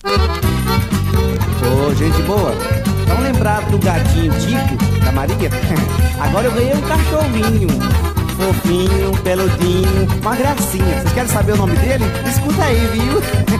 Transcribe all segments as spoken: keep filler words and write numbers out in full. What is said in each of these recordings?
Ô, gente boa, tão lembrado do gatinho Tico, da Maria? Agora eu ganhei um cachorrinho, fofinho, peludinho, uma gracinha. Vocês querem saber o nome dele? Escuta aí, viu?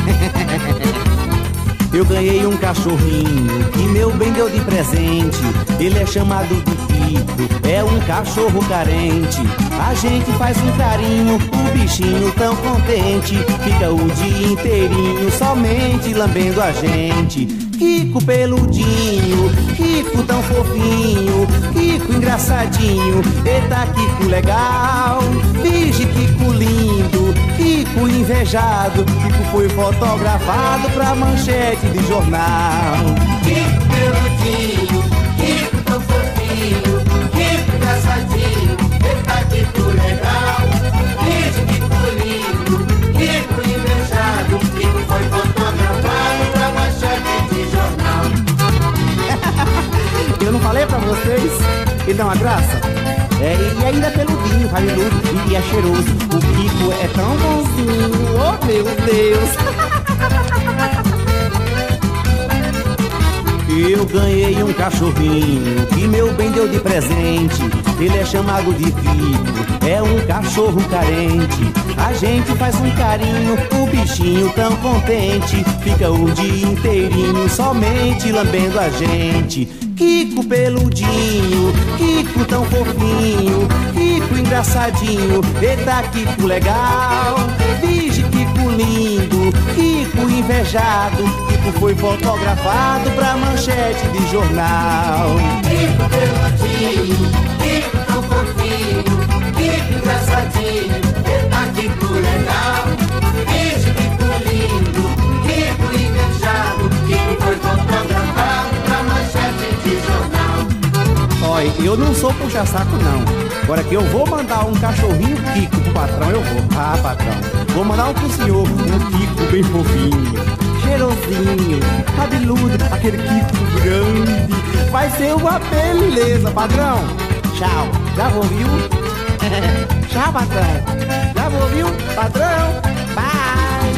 Eu ganhei um cachorrinho que meu bem deu de presente. Ele é chamado de Tico, é um cachorro carente. A gente faz um carinho, o bichinho tão contente fica o dia inteirinho somente lambendo a gente. Kiko peludinho, Kiko tão fofinho, Kiko engraçadinho, eita Kiko legal. Vige Kiko lindo, Kiko invejado, Kiko foi fotografado pra manchete de jornal. Kiko peludinho, Kiko tão fofinho, Kiko engraçadinho, eita Kiko legal. Vige Kiko lindo, Kiko invejado, Kiko foi fotografado pra manchete de jornal. Eu não falei pra vocês? Ele dá uma graça? É, e ainda é peludinho, cabeludo e, e é cheiroso. O Kiko é tão bonzinho, oh meu Deus. Eu ganhei um cachorrinho que meu bem deu de presente. Ele é chamado de Kiko, é um cachorro carente. A gente faz um carinho, o bichinho tão contente fica o dia inteirinho somente lambendo a gente. Kiko peludinho, Kiko tão fofinho, Kiko engraçadinho, eita Kiko legal. Vige Kiko lindo, Kiko invejado, Kiko foi fotografado pra manchete de jornal. Kiko peludinho, Kiko tão fofinho, Kiko engraçadinho, eita Kiko legal. Vige Kiko lindo, Kiko invejado, Kiko foi fotografado pra manchete de jornal. Olha, eu não sou puxa-saco não. Agora que eu vou mandar um cachorrinho Kiko pro patrão, eu vou. Ah, patrão, vou mandar um pro senhor, um Kiko bem fofinho, cheirosinho, cabeludo, aquele Kiko grande. Vai ser uma beleza, patrão. Tchau, já ouviu? Tchau, patrão. Já ouviu, patrão? Bye.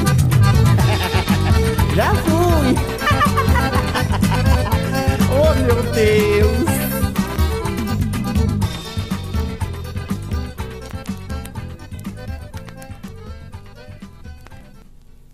Já fui. Oh, meu Deus.